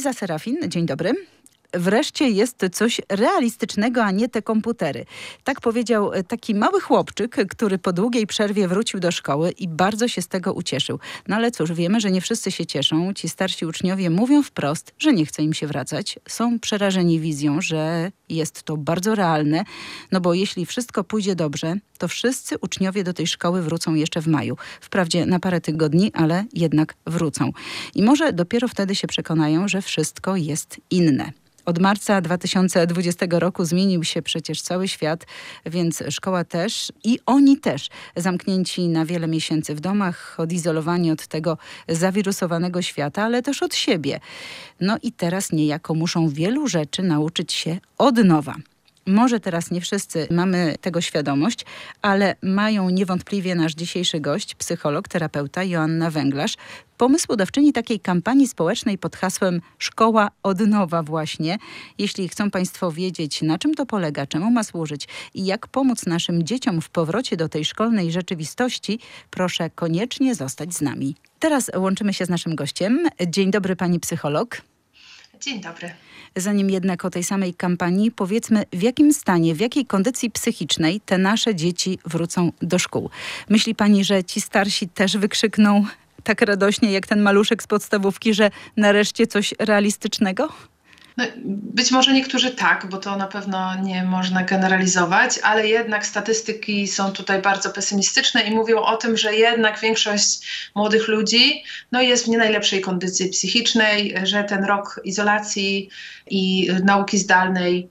Liza Serafin, dzień dobry. Wreszcie jest coś realistycznego, a nie te komputery. Tak powiedział taki mały chłopczyk, który po długiej przerwie wrócił do szkoły i bardzo się z tego ucieszył. No ale cóż, wiemy, że nie wszyscy się cieszą. Ci starsi uczniowie mówią wprost, że nie chce im się wracać. Są przerażeni wizją, że jest to bardzo realne, no bo jeśli wszystko pójdzie dobrze, to wszyscy uczniowie do tej szkoły wrócą jeszcze w maju. Wprawdzie na parę tygodni, ale jednak wrócą. I może dopiero wtedy się przekonają, że wszystko jest inne. Od marca 2020 roku zmienił się przecież cały świat, więc szkoła też i oni też. Zamknięci na wiele miesięcy w domach, odizolowani od tego zawirusowanego świata, ale też od siebie. No i teraz niejako muszą wielu rzeczy nauczyć się od nowa. Może teraz nie wszyscy mamy tego świadomość, ale mają niewątpliwie nasz dzisiejszy gość, psycholog, terapeuta Joanna Węglarz, pomysłodawczyni takiej kampanii społecznej pod hasłem Szkoła od nowa właśnie. Jeśli chcą Państwo wiedzieć, na czym to polega, czemu ma służyć i jak pomóc naszym dzieciom w powrocie do tej szkolnej rzeczywistości, proszę koniecznie zostać z nami. Teraz łączymy się z naszym gościem. Dzień dobry, pani psycholog. Dzień dobry. Zanim jednak o tej samej kampanii, powiedzmy, w jakim stanie, w jakiej kondycji psychicznej te nasze dzieci wrócą do szkół. Myśli pani, że ci starsi też wykrzykną tak radośnie jak ten maluszek z podstawówki, że nareszcie coś realistycznego? No, być może niektórzy tak, bo to na pewno nie można generalizować, ale jednak statystyki są tutaj bardzo pesymistyczne i mówią o tym, że jednak większość młodych ludzi jest w nie najlepszej kondycji psychicznej, że ten rok izolacji i nauki zdalnej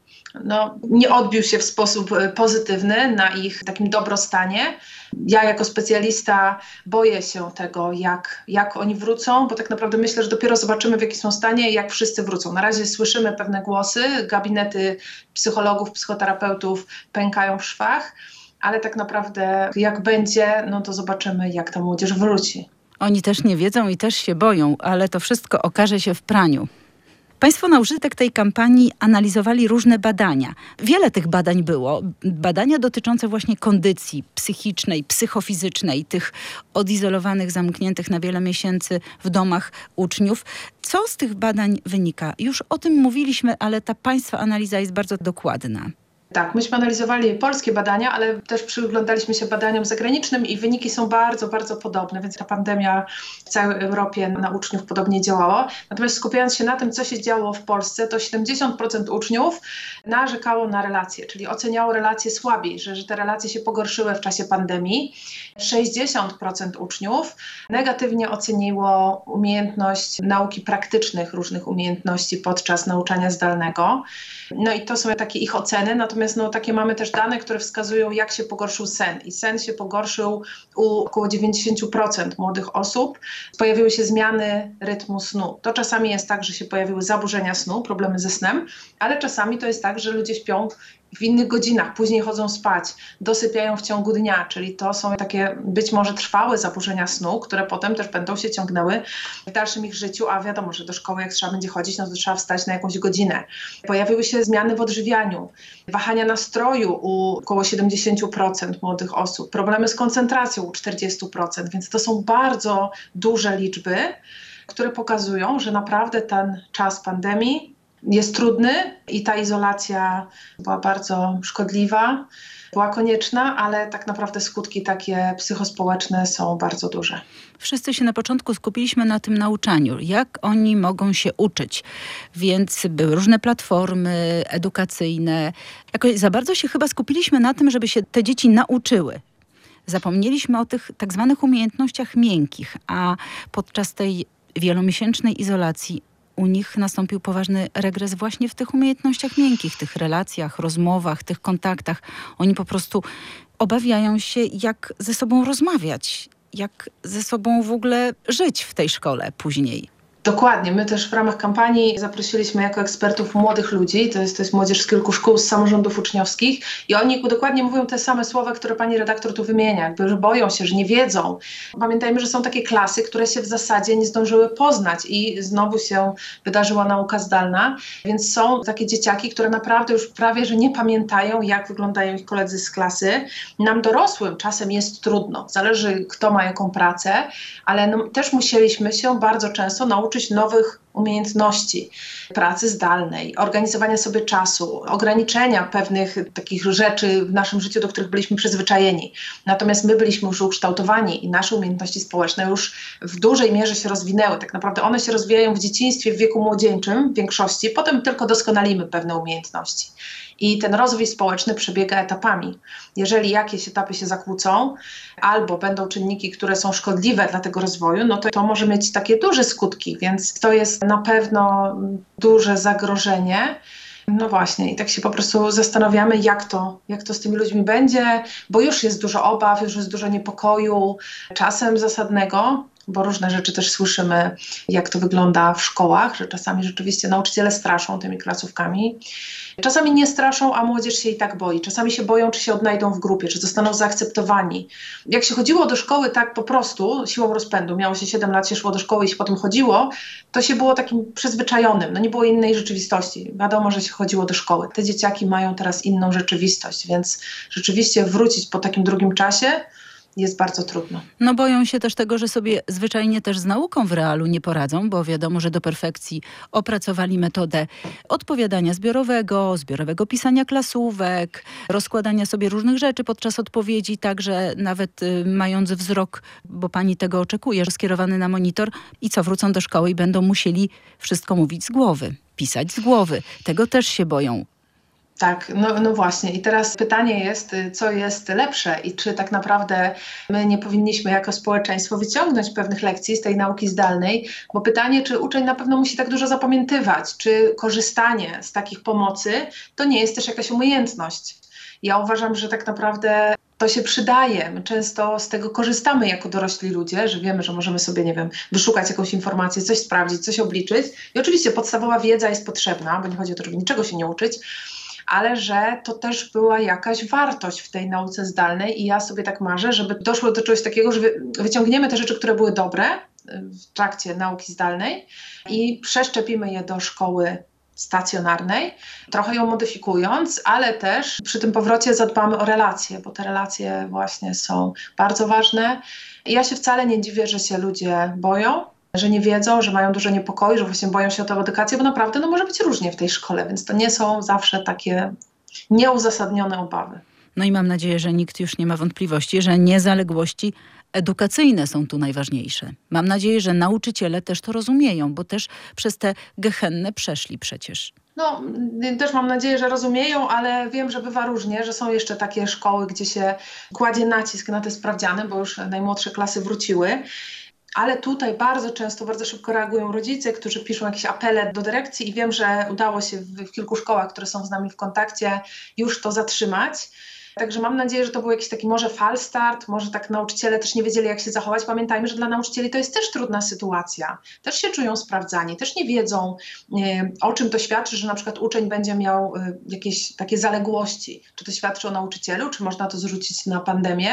nie odbił się w sposób pozytywny na ich takim dobrostanie. Ja jako specjalista boję się tego, jak oni wrócą, bo tak naprawdę myślę, że dopiero zobaczymy, w jakim są stanie i jak wszyscy wrócą. Na razie słyszymy pewne głosy, gabinety psychologów, psychoterapeutów pękają w szwach, ale tak naprawdę jak będzie, to zobaczymy, jak ta młodzież wróci. Oni też nie wiedzą i też się boją, ale to wszystko okaże się w praniu. Państwo na użytek tej kampanii analizowali różne badania. Wiele tych badań było. Badania dotyczące właśnie kondycji psychicznej, psychofizycznej, tych odizolowanych, zamkniętych na wiele miesięcy w domach uczniów. Co z tych badań wynika? Już o tym mówiliśmy, ale ta państwa analiza jest bardzo dokładna. Tak, myśmy analizowali polskie badania, ale też przyglądaliśmy się badaniom zagranicznym i wyniki są bardzo, bardzo podobne, więc ta pandemia w całej Europie na uczniów podobnie działała. Natomiast skupiając się na tym, co się działo w Polsce, to 70% uczniów narzekało na relacje, czyli oceniało relacje słabiej, że te relacje się pogorszyły w czasie pandemii. 60% uczniów negatywnie oceniło umiejętność nauki praktycznych, różnych umiejętności podczas nauczania zdalnego. I to są takie ich oceny, natomiast takie mamy też dane, które wskazują, jak się pogorszył sen. I sen się pogorszył u około 90% młodych osób. Pojawiły się zmiany rytmu snu. To czasami jest tak, że się pojawiły zaburzenia snu, problemy ze snem, ale czasami to jest tak, że ludzie śpią w innych godzinach, później chodzą spać, dosypiają w ciągu dnia, czyli to są takie być może trwałe zaburzenia snu, które potem też będą się ciągnęły w dalszym ich życiu, a wiadomo, że do szkoły jak trzeba będzie chodzić, to trzeba wstać na jakąś godzinę. Pojawiły się zmiany w odżywianiu, wahania nastroju u około 70% młodych osób, problemy z koncentracją u 40%, więc to są bardzo duże liczby, które pokazują, że naprawdę ten czas pandemii jest trudny i ta izolacja była bardzo szkodliwa, była konieczna, ale tak naprawdę skutki takie psychospołeczne są bardzo duże. Wszyscy się na początku skupiliśmy na tym nauczaniu, jak oni mogą się uczyć. Więc były różne platformy edukacyjne. Jakoś za bardzo się chyba skupiliśmy na tym, żeby się te dzieci nauczyły. Zapomnieliśmy o tych tak zwanych umiejętnościach miękkich, a podczas tej wielomiesięcznej izolacji u nich nastąpił poważny regres właśnie w tych umiejętnościach miękkich, tych relacjach, rozmowach, tych kontaktach. Oni po prostu obawiają się, jak ze sobą rozmawiać, jak ze sobą w ogóle żyć w tej szkole później. Dokładnie. My też w ramach kampanii zaprosiliśmy jako ekspertów młodych ludzi, to jest młodzież z kilku szkół, z samorządów uczniowskich i oni dokładnie mówią te same słowa, które pani redaktor tu wymienia, że boją się, że nie wiedzą. Pamiętajmy, że są takie klasy, które się w zasadzie nie zdążyły poznać i znowu się wydarzyła nauka zdalna, więc są takie dzieciaki, które naprawdę już prawie, że nie pamiętają, jak wyglądają ich koledzy z klasy. Nam dorosłym czasem jest trudno, zależy kto ma jaką pracę, ale też musieliśmy się bardzo często nauczyć nowych umiejętności pracy zdalnej, organizowania sobie czasu, ograniczenia pewnych takich rzeczy w naszym życiu, do których byliśmy przyzwyczajeni. Natomiast my byliśmy już ukształtowani i nasze umiejętności społeczne już w dużej mierze się rozwinęły. Tak naprawdę one się rozwijają w dzieciństwie, w wieku młodzieńczym w większości, potem tylko doskonalimy pewne umiejętności. I ten rozwój społeczny przebiega etapami. Jeżeli jakieś etapy się zakłócą, albo będą czynniki, które są szkodliwe dla tego rozwoju, no to może mieć takie duże skutki, więc to jest na pewno duże zagrożenie. No właśnie, i tak się po prostu zastanawiamy, jak to z tymi ludźmi będzie, bo już jest dużo obaw, już jest dużo niepokoju, czasem zasadnego, bo różne rzeczy też słyszymy, jak to wygląda w szkołach, że czasami rzeczywiście nauczyciele straszą tymi klasówkami. Czasami nie straszą, a młodzież się i tak boi. Czasami się boją, czy się odnajdą w grupie, czy zostaną zaakceptowani. Jak się chodziło do szkoły tak po prostu, siłą rozpędu, miało się 7 lat, się szło do szkoły i się potem chodziło, to się było takim przyzwyczajonym. No nie było innej rzeczywistości. Wiadomo, że się chodziło do szkoły. Te dzieciaki mają teraz inną rzeczywistość, więc rzeczywiście wrócić po takim drugim czasie jest bardzo trudno. No boją się też tego, że sobie zwyczajnie też z nauką w realu nie poradzą, bo wiadomo, że do perfekcji opracowali metodę odpowiadania zbiorowego pisania klasówek, rozkładania sobie różnych rzeczy podczas odpowiedzi, także nawet mając wzrok, bo pani tego oczekuje, skierowany na monitor i co, wrócą do szkoły i będą musieli wszystko mówić z głowy, pisać z głowy. Tego też się boją. Tak, no właśnie. I teraz pytanie jest, co jest lepsze i czy tak naprawdę my nie powinniśmy jako społeczeństwo wyciągnąć pewnych lekcji z tej nauki zdalnej, bo pytanie, czy uczeń na pewno musi tak dużo zapamiętywać, czy korzystanie z takich pomocy to nie jest też jakaś umiejętność. Ja uważam, że tak naprawdę to się przydaje. My często z tego korzystamy jako dorośli ludzie, że wiemy, że możemy sobie, nie wiem, wyszukać jakąś informację, coś sprawdzić, coś obliczyć. I oczywiście podstawowa wiedza jest potrzebna, bo nie chodzi o to, żeby niczego się nie uczyć, ale że to też była jakaś wartość w tej nauce zdalnej i ja sobie tak marzę, żeby doszło do czegoś takiego, że wyciągniemy te rzeczy, które były dobre w trakcie nauki zdalnej i przeszczepimy je do szkoły stacjonarnej, trochę ją modyfikując, ale też przy tym powrocie zadbamy o relacje, bo te relacje właśnie są bardzo ważne. I ja się wcale nie dziwię, że się ludzie boją, że nie wiedzą, że mają dużo niepokoju, że właśnie boją się o tę edukację, bo naprawdę może być różnie w tej szkole, więc to nie są zawsze takie nieuzasadnione obawy. No i mam nadzieję, że nikt już nie ma wątpliwości, że niezaległości edukacyjne są tu najważniejsze. Mam nadzieję, że nauczyciele też to rozumieją, bo też przez te gehennę przeszli przecież. No, też mam nadzieję, że rozumieją, ale wiem, że bywa różnie, że są jeszcze takie szkoły, gdzie się kładzie nacisk na te sprawdziany, bo już najmłodsze klasy wróciły. Ale tutaj bardzo często, bardzo szybko reagują rodzice, którzy piszą jakieś apele do dyrekcji i wiem, że udało się w kilku szkołach, które są z nami w kontakcie, już to zatrzymać. Także mam nadzieję, że to był jakiś taki może fal start, może tak nauczyciele też nie wiedzieli, jak się zachować. Pamiętajmy, że dla nauczycieli to jest też trudna sytuacja. Też się czują sprawdzani, też nie wiedzą, o czym to świadczy, że na przykład uczeń będzie miał jakieś takie zaległości. Czy to świadczy o nauczycielu, czy można to zrzucić na pandemię,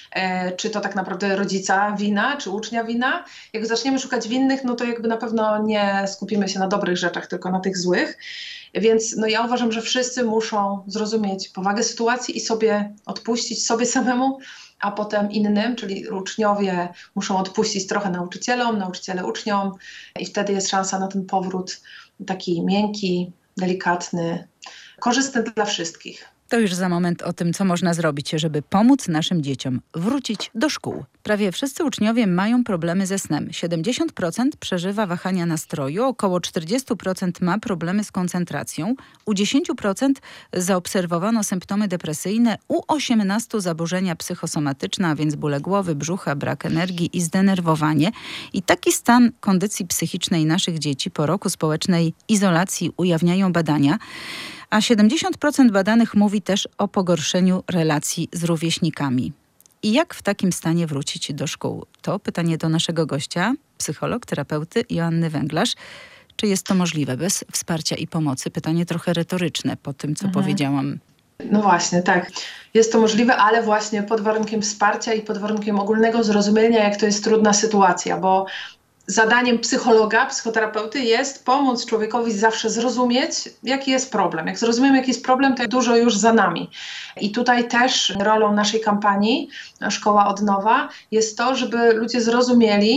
czy to tak naprawdę rodzica wina, czy ucznia wina. Jak zaczniemy szukać winnych, no to jakby na pewno nie skupimy się na dobrych rzeczach, tylko na tych złych. Więc no ja uważam, że wszyscy muszą zrozumieć powagę sytuacji i sobie odpuścić sobie samemu, a potem innym, czyli uczniowie muszą odpuścić trochę nauczycielom, nauczyciele uczniom i wtedy jest szansa na ten powrót taki miękki, delikatny, korzystny dla wszystkich. To już za moment o tym, co można zrobić, żeby pomóc naszym dzieciom wrócić do szkół. Prawie wszyscy uczniowie mają problemy ze snem. 70% przeżywa wahania nastroju, około 40% ma problemy z koncentracją, u 10% zaobserwowano symptomy depresyjne, u 18% zaburzenia psychosomatyczne, a więc bóle głowy, brzucha, brak energii i zdenerwowanie. I taki stan kondycji psychicznej naszych dzieci po roku społecznej izolacji ujawniają badania. A 70% badanych mówi też o pogorszeniu relacji z rówieśnikami. I jak w takim stanie wrócić do szkół? To pytanie do naszego gościa, psycholog, terapeuty Joanny Węglarz. Czy jest to możliwe bez wsparcia i pomocy? Pytanie trochę retoryczne po tym, co powiedziałam. No właśnie, tak. Jest to możliwe, ale właśnie pod warunkiem wsparcia i pod warunkiem ogólnego zrozumienia, jak to jest trudna sytuacja, bo zadaniem psychologa, psychoterapeuty jest pomóc człowiekowi zawsze zrozumieć, jaki jest problem. Jak zrozumiemy, jaki jest problem, to dużo już za nami. I tutaj też rolą naszej kampanii Szkoła od nowa jest to, żeby ludzie zrozumieli,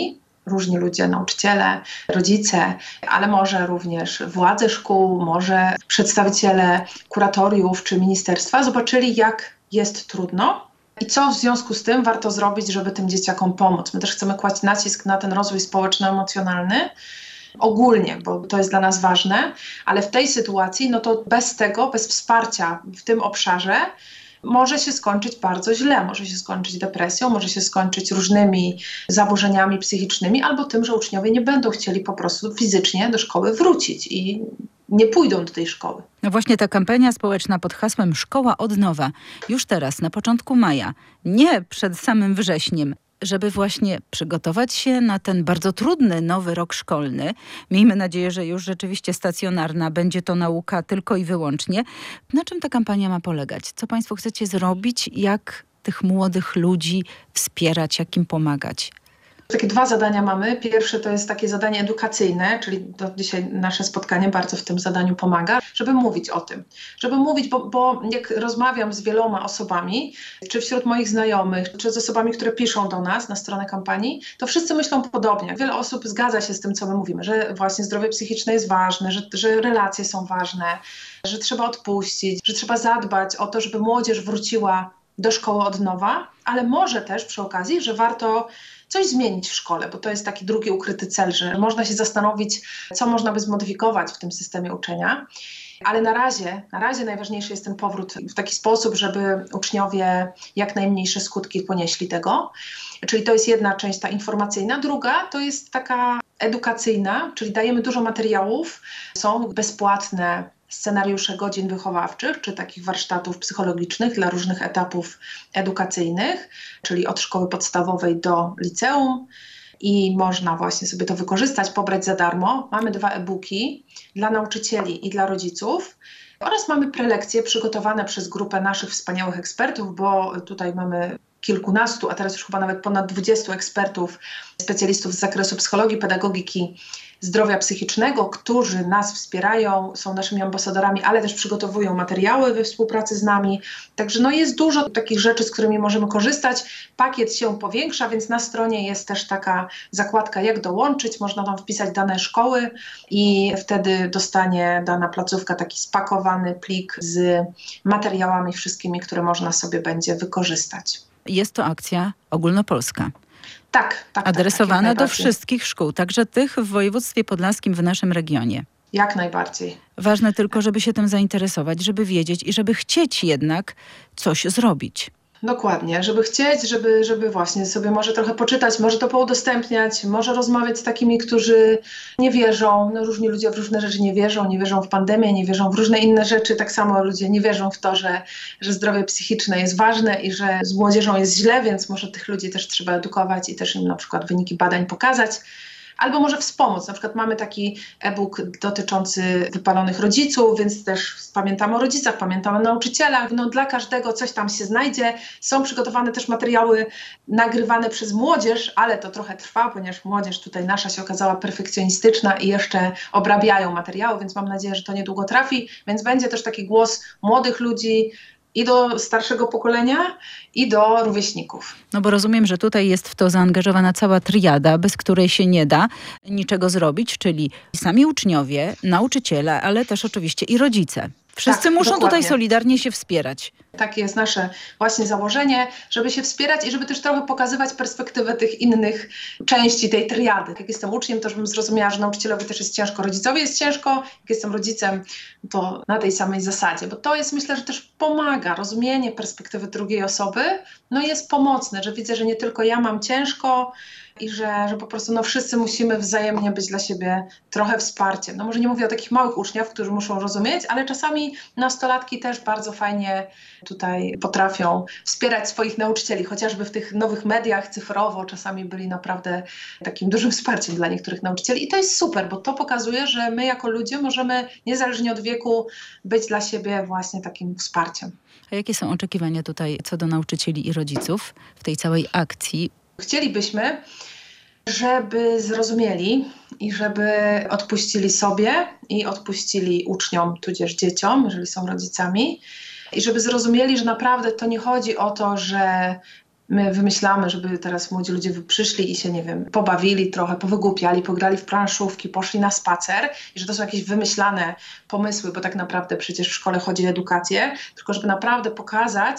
różni ludzie, nauczyciele, rodzice, ale może również władze szkół, może przedstawiciele kuratoriów czy ministerstwa zobaczyli, jak jest trudno i co w związku z tym warto zrobić, żeby tym dzieciakom pomóc. My też chcemy kłaść nacisk na ten rozwój społeczno-emocjonalny ogólnie, bo to jest dla nas ważne, ale w tej sytuacji, no to bez tego, bez wsparcia w tym obszarze może się skończyć bardzo źle. Może się skończyć depresją, może się skończyć różnymi zaburzeniami psychicznymi albo tym, że uczniowie nie będą chcieli po prostu fizycznie do szkoły wrócić i nie pójdą do tej szkoły. No właśnie ta kampania społeczna pod hasłem Szkoła od nowa, już teraz, na początku maja, nie przed samym wrześniem, żeby właśnie przygotować się na ten bardzo trudny nowy rok szkolny. Miejmy nadzieję, że już rzeczywiście stacjonarna będzie to nauka tylko i wyłącznie. Na czym ta kampania ma polegać? Co państwo chcecie zrobić? Jak tych młodych ludzi wspierać? Jak im pomagać? Takie 2 zadania mamy. Pierwsze to jest takie zadanie edukacyjne, czyli dzisiaj nasze spotkanie bardzo w tym zadaniu pomaga, żeby mówić o tym. Żeby mówić, bo jak rozmawiam z wieloma osobami, czy wśród moich znajomych, czy z osobami, które piszą do nas na stronę kampanii, to wszyscy myślą podobnie. Wiele osób zgadza się z tym, co my mówimy, że właśnie zdrowie psychiczne jest ważne, że relacje są ważne, że trzeba odpuścić, że trzeba zadbać o to, żeby młodzież wróciła do szkoły od nowa, ale może też przy okazji, że warto coś zmienić w szkole, bo to jest taki drugi ukryty cel, że można się zastanowić, co można by zmodyfikować w tym systemie uczenia. Ale na razie najważniejszy jest ten powrót w taki sposób, żeby uczniowie jak najmniejsze skutki ponieśli tego. Czyli to jest jedna część, ta informacyjna. Druga to jest taka edukacyjna, czyli dajemy dużo materiałów, są bezpłatne scenariusze godzin wychowawczych, czy takich warsztatów psychologicznych dla różnych etapów edukacyjnych, czyli od szkoły podstawowej do liceum i można właśnie sobie to wykorzystać, pobrać za darmo. Mamy 2 e-booki dla nauczycieli i dla rodziców oraz mamy prelekcje przygotowane przez grupę naszych wspaniałych ekspertów, bo tutaj mamy kilkunastu, a teraz już chyba nawet ponad 20 ekspertów, specjalistów z zakresu psychologii, pedagogiki, zdrowia psychicznego, którzy nas wspierają, są naszymi ambasadorami, ale też przygotowują materiały we współpracy z nami. Także jest dużo takich rzeczy, z którymi możemy korzystać. Pakiet się powiększa, więc na stronie jest też taka zakładka, jak dołączyć. Można tam wpisać dane szkoły i wtedy dostanie dana placówka taki spakowany plik z materiałami wszystkimi, które można sobie będzie wykorzystać. Jest to akcja ogólnopolska. Tak. Adresowana do wszystkich szkół, także tych w województwie podlaskim, w naszym regionie. Jak najbardziej. Ważne tylko, żeby się tym zainteresować, żeby wiedzieć i żeby chcieć jednak coś zrobić. Dokładnie, żeby chcieć, żeby właśnie sobie może trochę poczytać, może to poudostępniać, może rozmawiać z takimi, którzy nie wierzą. Różni ludzie w różne rzeczy nie wierzą w pandemię, nie wierzą w różne inne rzeczy. Tak samo ludzie nie wierzą w to, że zdrowie psychiczne jest ważne i że z młodzieżą jest źle, więc może tych ludzi też trzeba edukować i też im na przykład wyniki badań pokazać. Albo może wspomóc. Na przykład mamy taki e-book dotyczący wypalonych rodziców, więc też pamiętamy o rodzicach, pamiętamy o nauczycielach. Dla każdego coś tam się znajdzie. Są przygotowane też materiały nagrywane przez młodzież, ale to trochę trwa, ponieważ młodzież tutaj nasza się okazała perfekcjonistyczna i jeszcze obrabiają materiały, więc mam nadzieję, że to niedługo trafi. Więc będzie też taki głos młodych ludzi, i do starszego pokolenia, i do rówieśników. No bo rozumiem, że tutaj jest w to zaangażowana cała triada, bez której się nie da niczego zrobić, czyli sami uczniowie, nauczyciele, ale też oczywiście i rodzice. Wszyscy muszą dokładnie. Tutaj solidarnie się wspierać. Takie jest nasze właśnie założenie, żeby się wspierać i żeby też trochę pokazywać perspektywę tych innych części tej triady. Jak jestem uczniem, to żebym zrozumiała, że nauczycielowi też jest ciężko, rodzicowi jest ciężko. Jak jestem rodzicem, to na tej samej zasadzie. Bo to jest, myślę, że też pomaga. Rozumienie perspektywy drugiej osoby jest pomocne, że widzę, że nie tylko ja mam ciężko, i że po prostu wszyscy musimy wzajemnie być dla siebie trochę wsparciem. Może nie mówię o takich małych uczniach, którzy muszą rozumieć, ale czasami nastolatki też bardzo fajnie tutaj potrafią wspierać swoich nauczycieli, chociażby w tych nowych mediach cyfrowo czasami byli naprawdę takim dużym wsparciem dla niektórych nauczycieli i to jest super, bo to pokazuje, że my jako ludzie możemy niezależnie od wieku być dla siebie właśnie takim wsparciem. A jakie są oczekiwania tutaj co do nauczycieli i rodziców w tej całej akcji? Chcielibyśmy, żeby zrozumieli i żeby odpuścili sobie i odpuścili uczniom, tudzież dzieciom, jeżeli są rodzicami, i żeby zrozumieli, że naprawdę to nie chodzi o to, że my wymyślamy, żeby teraz młodzi ludzie przyszli i się, nie wiem, pobawili trochę, powygłupiali, pograli w planszówki, poszli na spacer i że to są jakieś wymyślane pomysły, bo tak naprawdę przecież w szkole chodzi o edukację, tylko żeby naprawdę pokazać,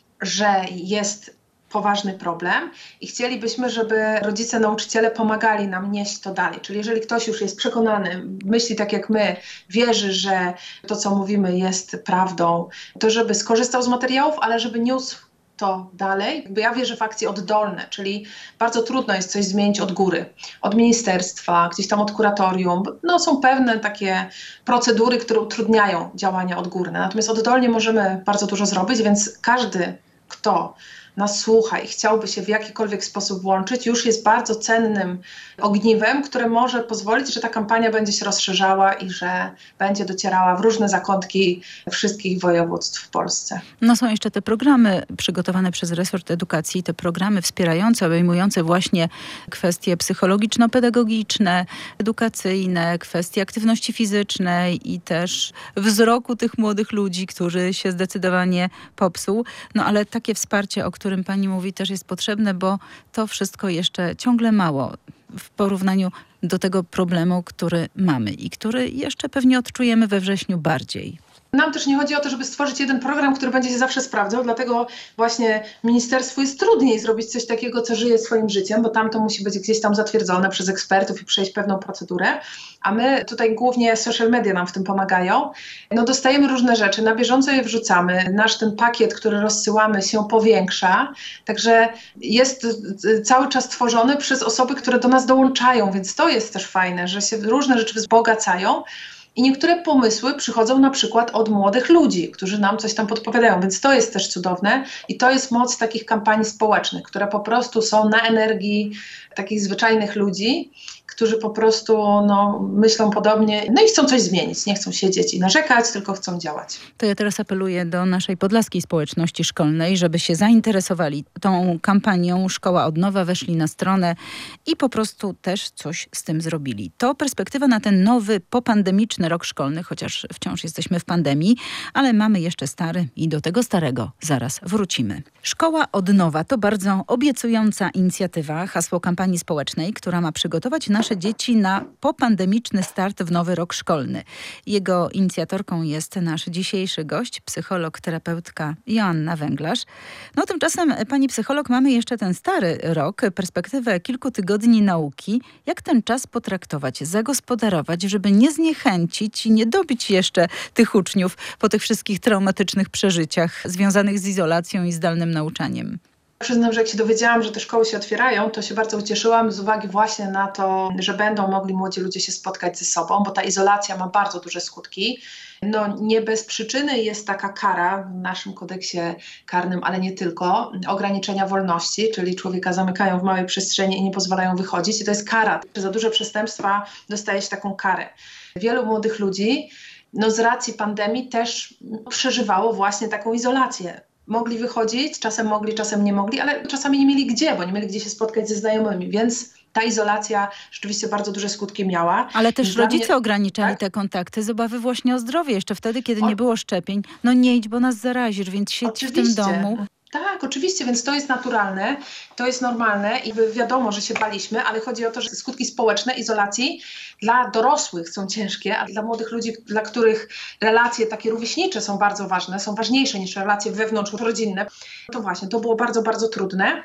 że jest poważny problem i chcielibyśmy, żeby rodzice, nauczyciele pomagali nam nieść to dalej. Czyli jeżeli ktoś już jest przekonany, myśli tak jak my, wierzy, że to, co mówimy, jest prawdą, to żeby skorzystał z materiałów, ale żeby niósł to dalej. Bo ja wierzę w akcje oddolne, czyli bardzo trudno jest coś zmienić od góry, od ministerstwa, gdzieś tam od kuratorium. No, są pewne takie procedury, które utrudniają działania odgórne. Natomiast oddolnie możemy bardzo dużo zrobić, więc każdy, kto nas słucha i chciałby się w jakikolwiek sposób włączyć, już jest bardzo cennym ogniwem, które może pozwolić, że ta kampania będzie się rozszerzała i że będzie docierała w różne zakątki wszystkich województw w Polsce. No są jeszcze te programy przygotowane przez resort edukacji, te programy wspierające, obejmujące właśnie kwestie psychologiczno-pedagogiczne, edukacyjne, kwestie aktywności fizycznej i też wzroku tych młodych ludzi, który się zdecydowanie popsuł. No ale takie wsparcie, o którym pani mówi, też jest potrzebne, bo to wszystko jeszcze ciągle mało w porównaniu do tego problemu, który mamy i który jeszcze pewnie odczujemy we wrześniu bardziej. Nam też nie chodzi o to, żeby stworzyć jeden program, który będzie się zawsze sprawdzał, dlatego właśnie ministerstwu jest trudniej zrobić coś takiego, co żyje swoim życiem, bo tam to musi być gdzieś tam zatwierdzone przez ekspertów i przejść pewną procedurę, a my tutaj głównie social media nam w tym pomagają. No dostajemy różne rzeczy, na bieżąco je wrzucamy, nasz ten pakiet, który rozsyłamy, się powiększa, także jest cały czas tworzony przez osoby, które do nas dołączają, więc to jest też fajne, że się różne rzeczy wzbogacają. I niektóre pomysły przychodzą na przykład od młodych ludzi, którzy nam coś tam podpowiadają, więc to jest też cudowne i to jest moc takich kampanii społecznych, które po prostu są na energii takich zwyczajnych ludzi, którzy po prostu myślą podobnie, no i chcą coś zmienić, nie chcą siedzieć i narzekać, tylko chcą działać. To ja teraz apeluję do naszej podlaskiej społeczności szkolnej, żeby się zainteresowali tą kampanią Szkoła od nowa, weszli na stronę i po prostu też coś z tym zrobili. To perspektywa na ten nowy, popandemiczny rok szkolny, chociaż wciąż jesteśmy w pandemii, ale mamy jeszcze stary i do tego starego zaraz wrócimy. Szkoła od nowa to bardzo obiecująca inicjatywa, hasło kampanii społecznej, która ma przygotować nasze dzieci na popandemiczny start w nowy rok szkolny. Jego inicjatorką jest nasz dzisiejszy gość, psycholog, terapeutka Joanna Węglarz. No tymczasem, pani psycholog, mamy jeszcze ten stary rok, perspektywę kilku tygodni nauki. Jak ten czas potraktować, zagospodarować, żeby nie zniechęcić i nie dobić jeszcze tych uczniów po tych wszystkich traumatycznych przeżyciach związanych z izolacją i zdalnym nauczaniem? Przyznam, że jak się dowiedziałam, że te szkoły się otwierają, to się bardzo ucieszyłam z uwagi właśnie na to, że będą mogli młodzi ludzie się spotkać ze sobą, bo ta izolacja ma bardzo duże skutki. No nie bez przyczyny jest taka kara w naszym kodeksie karnym, ale nie tylko, ograniczenia wolności, czyli człowieka zamykają w małej przestrzeni i nie pozwalają wychodzić. I to jest kara. Za duże przestępstwa dostaje się taką karę. Wielu młodych ludzi z racji pandemii też przeżywało właśnie taką izolację. Mogli wychodzić, czasem mogli, czasem nie mogli, ale czasami nie mieli gdzie, bo nie mieli gdzie się spotkać ze znajomymi, więc ta izolacja rzeczywiście bardzo duże skutki miała. Ale też rodzice ograniczali te kontakty z obawy właśnie o zdrowie, jeszcze wtedy, kiedy nie było szczepień. No nie idź, bo nas zarazisz, więc siedź w tym domu. Tak, oczywiście, więc to jest naturalne, to jest normalne i wiadomo, że się baliśmy, ale chodzi o to, że skutki społeczne izolacji dla dorosłych są ciężkie, a dla młodych ludzi, dla których relacje takie rówieśnicze są bardzo ważne, są ważniejsze niż relacje wewnątrzrodzinne, to właśnie, to było bardzo, bardzo trudne.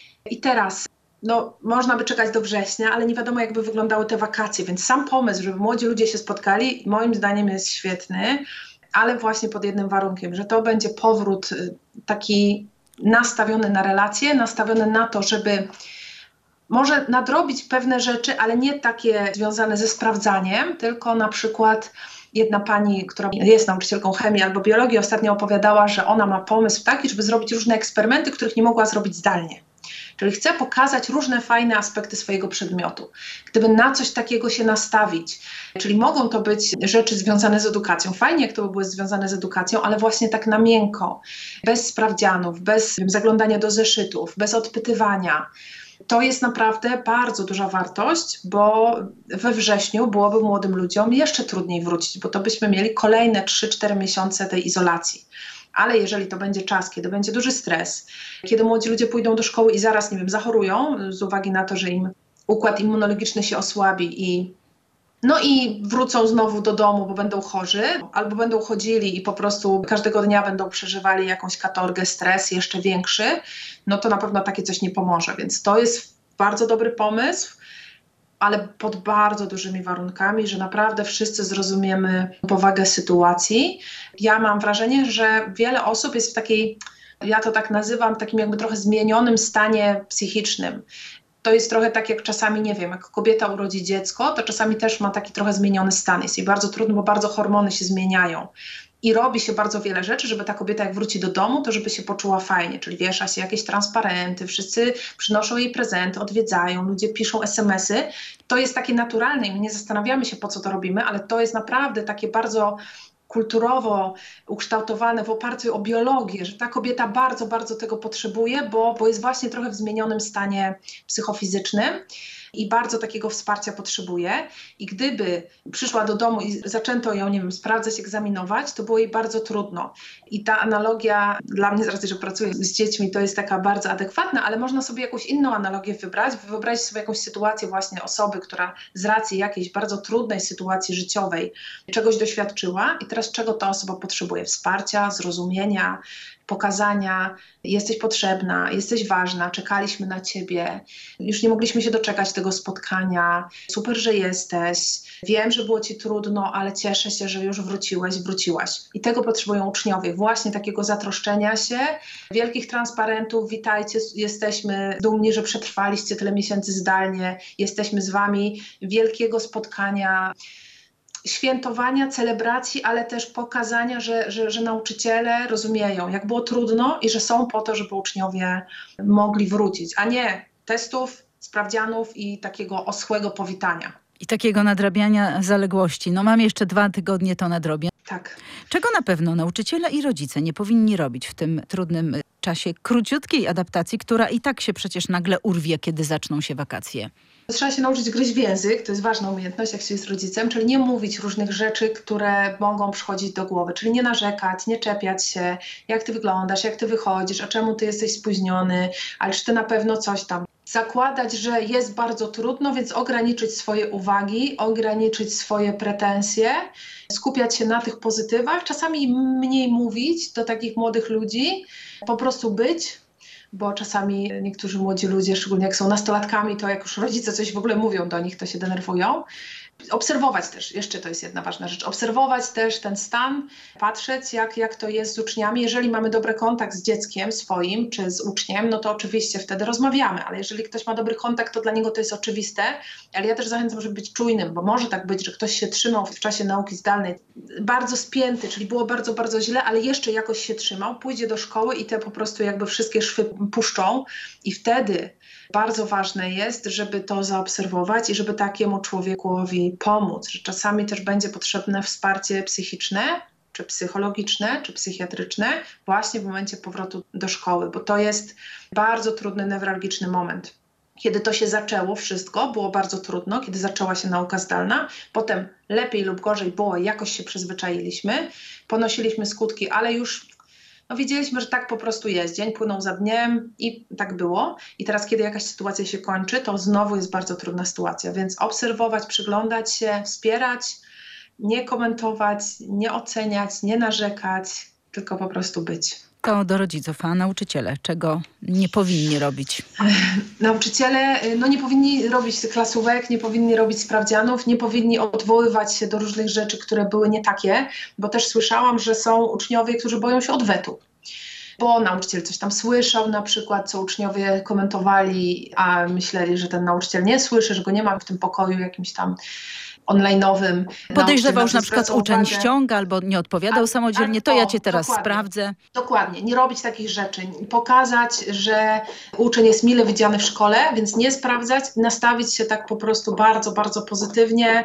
I teraz można by czekać do września, ale nie wiadomo, jakby wyglądały te wakacje, więc sam pomysł, żeby młodzi ludzie się spotkali, moim zdaniem jest świetny, ale właśnie pod jednym warunkiem, że to będzie powrót taki nastawiony na relacje, nastawiony na to, żeby może nadrobić pewne rzeczy, ale nie takie związane ze sprawdzaniem, tylko na przykład jedna pani, która jest nauczycielką chemii albo biologii, ostatnio opowiadała, że ona ma pomysł taki, żeby zrobić różne eksperymenty, których nie mogła zrobić zdalnie. Czyli chce pokazać różne fajne aspekty swojego przedmiotu. Gdyby na coś takiego się nastawić, czyli mogą to być rzeczy związane z edukacją. Fajnie, jak to by były związane z edukacją, ale właśnie tak na miękko, bez sprawdzianów, bez zaglądania do zeszytów, bez odpytywania. To jest naprawdę bardzo duża wartość, bo we wrześniu byłoby młodym ludziom jeszcze trudniej wrócić, bo to byśmy mieli kolejne 3-4 miesiące tej izolacji. Ale jeżeli to będzie czas, kiedy będzie duży stres, kiedy młodzi ludzie pójdą do szkoły i zaraz, nie wiem, zachorują z uwagi na to, że im układ immunologiczny się osłabi i wrócą znowu do domu, bo będą chorzy, albo będą chodzili i po prostu każdego dnia będą przeżywali jakąś katorgę, stres jeszcze większy, no to na pewno takie coś nie pomoże. Więc to jest bardzo dobry pomysł, ale pod bardzo dużymi warunkami, że naprawdę wszyscy zrozumiemy powagę sytuacji. Ja mam wrażenie, że wiele osób jest w takiej, ja to tak nazywam, takim jakby trochę zmienionym stanie psychicznym. To jest trochę tak, jak czasami, nie wiem, jak kobieta urodzi dziecko, to czasami też ma taki trochę zmieniony stan. Jest jej bardzo trudno, bo bardzo hormony się zmieniają. I robi się bardzo wiele rzeczy, żeby ta kobieta jak wróci do domu, to żeby się poczuła fajnie, czyli wiesza się jakieś transparenty, wszyscy przynoszą jej prezenty, odwiedzają, ludzie piszą SMS-y. To jest takie naturalne i my nie zastanawiamy się, po co to robimy, ale to jest naprawdę takie bardzo kulturowo ukształtowane w oparciu o biologię, że ta kobieta bardzo, bardzo tego potrzebuje, bo jest właśnie trochę w zmienionym stanie psychofizycznym i bardzo takiego wsparcia potrzebuje. I gdyby przyszła do domu i zaczęto ją, nie wiem, sprawdzać, egzaminować, to było jej bardzo trudno. I ta analogia dla mnie, z racji, że pracuję z dziećmi, to jest taka bardzo adekwatna, ale można sobie jakąś inną analogię wybrać, wyobrazić sobie jakąś sytuację właśnie osoby, która z racji jakiejś bardzo trudnej sytuacji życiowej czegoś doświadczyła i teraz czego ta osoba potrzebuje? Wsparcia, zrozumienia, pokazania, jesteś potrzebna, jesteś ważna, czekaliśmy na ciebie, już nie mogliśmy się doczekać tego spotkania, super, że jesteś, wiem, że było ci trudno, ale cieszę się, że już wróciłaś. I tego potrzebują uczniowie, właśnie takiego zatroszczenia się, wielkich transparentów, witajcie, jesteśmy dumni, że przetrwaliście tyle miesięcy zdalnie, jesteśmy z wami, wielkiego spotkania, świętowania, celebracji, ale też pokazania, że nauczyciele rozumieją, jak było trudno i że są po to, żeby uczniowie mogli wrócić, a nie testów, sprawdzianów i takiego oschłego powitania. I takiego nadrabiania zaległości. No mam jeszcze 2 tygodnie, to nadrobię. Tak. Czego na pewno nauczyciele i rodzice nie powinni robić w tym trudnym czasie króciutkiej adaptacji, która i tak się przecież nagle urwie, kiedy zaczną się wakacje? Trzeba się nauczyć gryźć w język, to jest ważna umiejętność, jak się jest rodzicem, czyli nie mówić różnych rzeczy, które mogą przychodzić do głowy, czyli nie narzekać, nie czepiać się, jak ty wyglądasz, jak ty wychodzisz, a czemu ty jesteś spóźniony, ale czy ty na pewno coś tam. Zakładać, że jest bardzo trudno, więc ograniczyć swoje uwagi, ograniczyć swoje pretensje, skupiać się na tych pozytywach, czasami mniej mówić do takich młodych ludzi, po prostu być. Bo czasami niektórzy młodzi ludzie, szczególnie jak są nastolatkami, to jak już rodzice coś w ogóle mówią do nich, to się denerwują. Obserwować też, jeszcze to jest jedna ważna rzecz, obserwować też ten stan, patrzeć jak to jest z uczniami. Jeżeli mamy dobry kontakt z dzieckiem swoim czy z uczniem, no to oczywiście wtedy rozmawiamy, ale jeżeli ktoś ma dobry kontakt, to dla niego to jest oczywiste, ale ja też zachęcam, żeby być czujnym, bo może tak być, że ktoś się trzymał w czasie nauki zdalnej bardzo spięty, czyli było bardzo, bardzo źle, ale jeszcze jakoś się trzymał, pójdzie do szkoły i te po prostu jakby wszystkie szwy puszczą i wtedy bardzo ważne jest, żeby to zaobserwować i żeby takiemu człowiekowi pomóc, że czasami też będzie potrzebne wsparcie psychiczne, czy psychologiczne, czy psychiatryczne właśnie w momencie powrotu do szkoły, bo to jest bardzo trudny, newralgiczny moment. Kiedy to się zaczęło wszystko, było bardzo trudno, kiedy zaczęła się nauka zdalna, potem lepiej lub gorzej było, jakoś się przyzwyczailiśmy, ponosiliśmy skutki, ale już wiedzieliśmy, że tak po prostu jest. Dzień płynął za dniem i tak było. I teraz, kiedy jakaś sytuacja się kończy, to znowu jest bardzo trudna sytuacja. Więc obserwować, przyglądać się, wspierać, nie komentować, nie oceniać, nie narzekać, tylko po prostu być. To do rodziców, a nauczyciele czego nie powinni robić? Nauczyciele nie powinni robić klasówek, nie powinni robić sprawdzianów, nie powinni odwoływać się do różnych rzeczy, które były nie takie, bo też słyszałam, że są uczniowie, którzy boją się odwetu. Bo nauczyciel coś tam słyszał na przykład, co uczniowie komentowali, a myśleli, że ten nauczyciel nie słyszy, że go nie ma w tym pokoju jakimś tam online'owym. Podejrzewał, że na przykład uczeń ściąga albo nie odpowiadał samodzielnie, to ja cię teraz sprawdzę. Dokładnie, nie robić takich rzeczy. Pokazać, że uczeń jest mile widziany w szkole, więc nie sprawdzać, nastawić się tak po prostu bardzo, bardzo pozytywnie.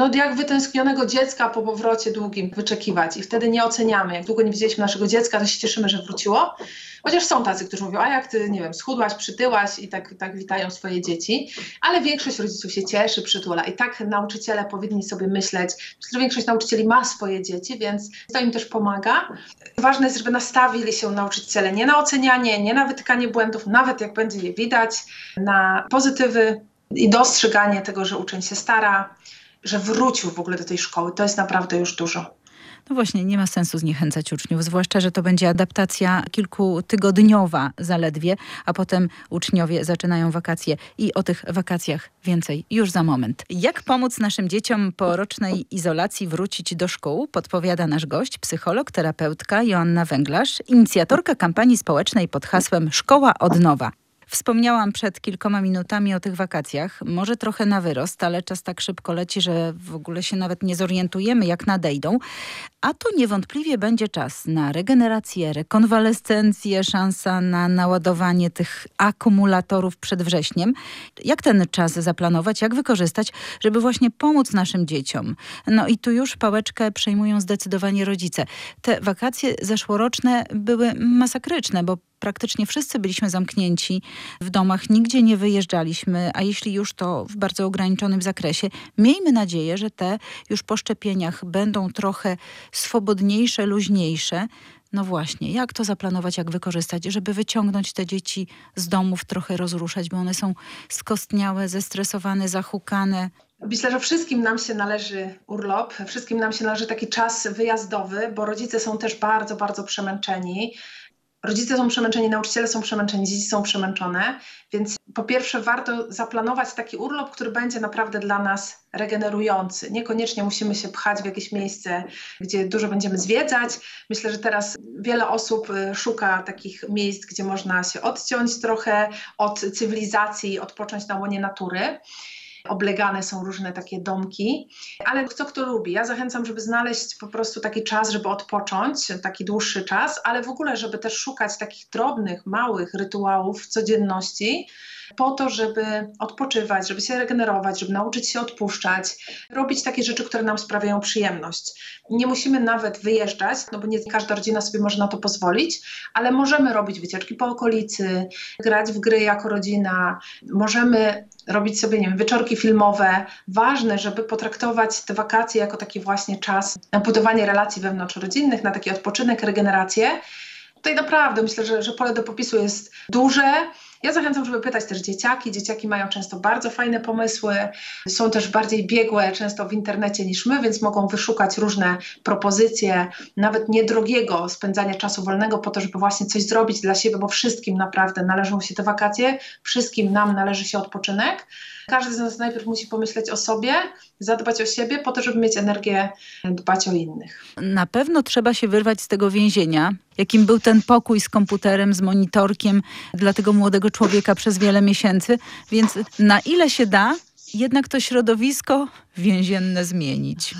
no jak wytęsknionego dziecka po powrocie długim wyczekiwać i wtedy nie oceniamy. Jak długo nie widzieliśmy naszego dziecka, to się cieszymy, że wróciło. Chociaż są tacy, którzy mówią, a jak ty, nie wiem, schudłaś, przytyłaś i tak witają swoje dzieci. Ale większość rodziców się cieszy, przytula. I tak nauczyciele powinni sobie myśleć. Myślę, że większość nauczycieli ma swoje dzieci, więc to im też pomaga. Ważne jest, żeby nastawili się nauczyciele nie na ocenianie, nie na wytykanie błędów, nawet jak będzie je widać, na pozytywy i dostrzeganie tego, że uczeń się stara, że wrócił w ogóle do tej szkoły. To jest naprawdę już dużo. No właśnie, nie ma sensu zniechęcać uczniów, zwłaszcza, że to będzie adaptacja kilkutygodniowa zaledwie, a potem uczniowie zaczynają wakacje i o tych wakacjach więcej już za moment. Jak pomóc naszym dzieciom po rocznej izolacji wrócić do szkół, podpowiada nasz gość, psycholog, terapeutka Joanna Węglarz, inicjatorka kampanii społecznej pod hasłem Szkoła od nowa. Wspomniałam przed kilkoma minutami o tych wakacjach. Może trochę na wyrost, ale czas tak szybko leci, że w ogóle się nawet nie zorientujemy, jak nadejdą. A to niewątpliwie będzie czas na regenerację, rekonwalescencję, szansa na naładowanie tych akumulatorów przed wrześniem. Jak ten czas zaplanować, jak wykorzystać, żeby właśnie pomóc naszym dzieciom? No i tu już pałeczkę przejmują zdecydowanie rodzice. Te wakacje zeszłoroczne były masakryczne, bo praktycznie wszyscy byliśmy zamknięci w domach, nigdzie nie wyjeżdżaliśmy, a jeśli już, to w bardzo ograniczonym zakresie. Miejmy nadzieję, że te już po szczepieniach będą trochę swobodniejsze, luźniejsze. No właśnie, jak to zaplanować, jak wykorzystać, żeby wyciągnąć te dzieci z domów, trochę rozruszać, bo one są skostniałe, zestresowane, zahukane. Myślę, że wszystkim nam się należy urlop, wszystkim nam się należy taki czas wyjazdowy, bo rodzice są też bardzo, bardzo przemęczeni. Rodzice są przemęczeni, nauczyciele są przemęczeni, dzieci są przemęczone, więc po pierwsze warto zaplanować taki urlop, który będzie naprawdę dla nas regenerujący. Niekoniecznie musimy się pchać w jakieś miejsce, gdzie dużo będziemy zwiedzać. Myślę, że teraz wiele osób szuka takich miejsc, gdzie można się odciąć trochę od cywilizacji, odpocząć na łonie natury. Oblegane są różne takie domki, ale kto lubi. Ja zachęcam, żeby znaleźć po prostu taki czas, żeby odpocząć, taki dłuższy czas, ale w ogóle, żeby też szukać takich drobnych, małych rytuałów w codzienności, po to, żeby odpoczywać, żeby się regenerować, żeby nauczyć się odpuszczać, robić takie rzeczy, które nam sprawiają przyjemność. Nie musimy nawet wyjeżdżać, no bo nie każda rodzina sobie może na to pozwolić, ale możemy robić wycieczki po okolicy, grać w gry jako rodzina, możemy robić sobie, nie wiem, wieczorki filmowe. Ważne, żeby potraktować te wakacje jako taki właśnie czas na budowanie relacji wewnątrzrodzinnych, na taki odpoczynek, regenerację. Tutaj naprawdę myślę, że pole do popisu jest duże. Ja zachęcam, żeby pytać też dzieciaki. Dzieciaki mają często bardzo fajne pomysły, są też bardziej biegłe często w internecie niż my, więc mogą wyszukać różne propozycje, nawet niedrogiego spędzania czasu wolnego po to, żeby właśnie coś zrobić dla siebie, bo wszystkim naprawdę należą się te wakacje, wszystkim nam należy się odpoczynek. Każdy z nas najpierw musi pomyśleć o sobie, zadbać o siebie po to, żeby mieć energię dbać o innych. Na pewno trzeba się wyrwać z tego więzienia, jakim był ten pokój z komputerem, z monitorkiem dla tego młodego człowieka przez wiele miesięcy, więc na ile się da, jednak to środowisko więzienne zmienić.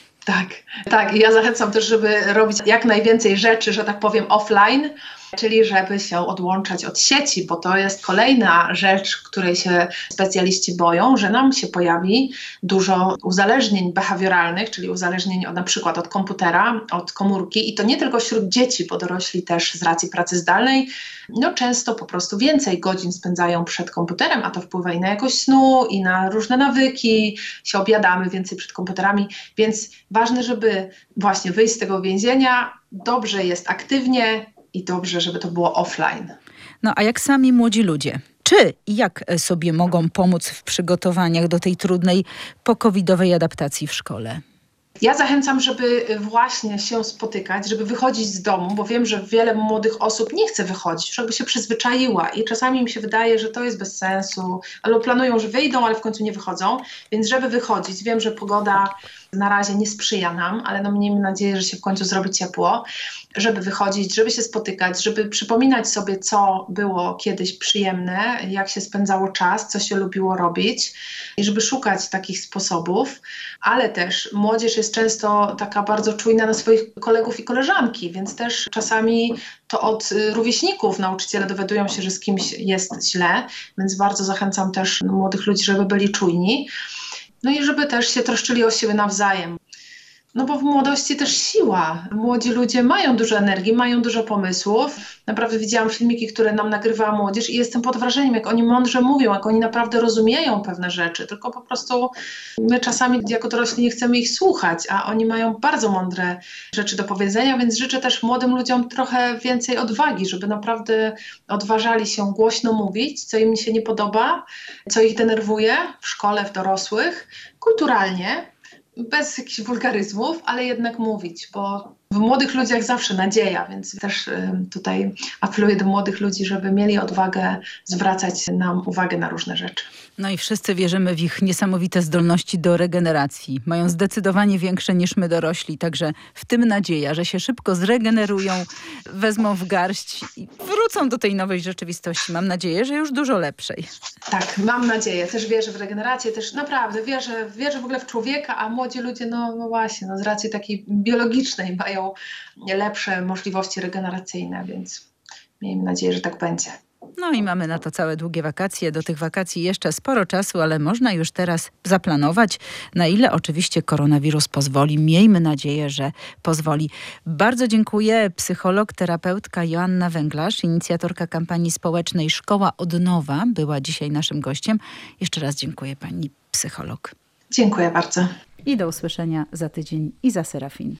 Tak. I ja zachęcam też, żeby robić jak najwięcej rzeczy, że tak powiem, offline, czyli żeby się odłączać od sieci, bo to jest kolejna rzecz, której się specjaliści boją, że nam się pojawi dużo uzależnień behawioralnych, czyli uzależnień na przykład od komputera, od komórki i to nie tylko wśród dzieci, bo dorośli też z racji pracy zdalnej, no często po prostu więcej godzin spędzają przed komputerem, a to wpływa i na jakość snu, i na różne nawyki, się obiadamy więcej przed komputerami, więc ważne, żeby właśnie wyjść z tego więzienia, dobrze jest aktywnie, i dobrze, żeby to było offline. No a jak sami młodzi ludzie? Czy i jak sobie mogą pomóc w przygotowaniach do tej trudnej po-covidowej adaptacji w szkole? Ja zachęcam, żeby właśnie się spotykać, żeby wychodzić z domu, bo wiem, że wiele młodych osób nie chce wychodzić, żeby się przyzwyczaiła i czasami im się wydaje, że to jest bez sensu, albo planują, że wyjdą, ale w końcu nie wychodzą, więc żeby wychodzić, wiem, że pogoda na razie nie sprzyja nam, ale no miejmy nadzieję, że się w końcu zrobi ciepło, żeby wychodzić, żeby się spotykać, żeby przypominać sobie, co było kiedyś przyjemne, jak się spędzało czas, co się lubiło robić i żeby szukać takich sposobów, ale też młodzież jest często taka bardzo czujna na swoich kolegów i koleżanki, więc też czasami to od rówieśników nauczyciele dowiadują się, że z kimś jest źle, więc bardzo zachęcam też młodych ludzi, żeby byli czujni. No i żeby też się troszczyli o siebie nawzajem. No bo w młodości też siła. Młodzi ludzie mają dużo energii, mają dużo pomysłów. Naprawdę widziałam filmiki, które nam nagrywała młodzież i jestem pod wrażeniem, jak oni mądrze mówią, jak oni naprawdę rozumieją pewne rzeczy, tylko po prostu my czasami jako dorośli nie chcemy ich słuchać, a oni mają bardzo mądre rzeczy do powiedzenia, więc życzę też młodym ludziom trochę więcej odwagi, żeby naprawdę odważali się głośno mówić, co im się nie podoba, co ich denerwuje w szkole, w dorosłych, kulturalnie, bez jakichś wulgaryzmów, ale jednak mówić, bo w młodych ludziach zawsze nadzieja, więc też tutaj apeluję do młodych ludzi, żeby mieli odwagę zwracać nam uwagę na różne rzeczy. No i wszyscy wierzymy w ich niesamowite zdolności do regeneracji. Mają zdecydowanie większe niż my dorośli, także w tym nadzieja, że się szybko zregenerują, wezmą w garść i wrócą do tej nowej rzeczywistości. Mam nadzieję, że już dużo lepszej. Tak, mam nadzieję. Też wierzę w regenerację, też naprawdę wierzę w ogóle w człowieka, a młodzi ludzie, no właśnie, z racji takiej biologicznej mają lepsze możliwości regeneracyjne, więc miejmy nadzieję, że tak będzie. No i mamy na to całe długie wakacje. Do tych wakacji jeszcze sporo czasu, ale można już teraz zaplanować, na ile oczywiście koronawirus pozwoli. Miejmy nadzieję, że pozwoli. Bardzo dziękuję. Psycholog, terapeutka Joanna Węglarz, inicjatorka kampanii społecznej Szkoła od Nowa, była dzisiaj naszym gościem. Jeszcze raz dziękuję pani psycholog. Dziękuję bardzo. I do usłyszenia za tydzień i za Serafin.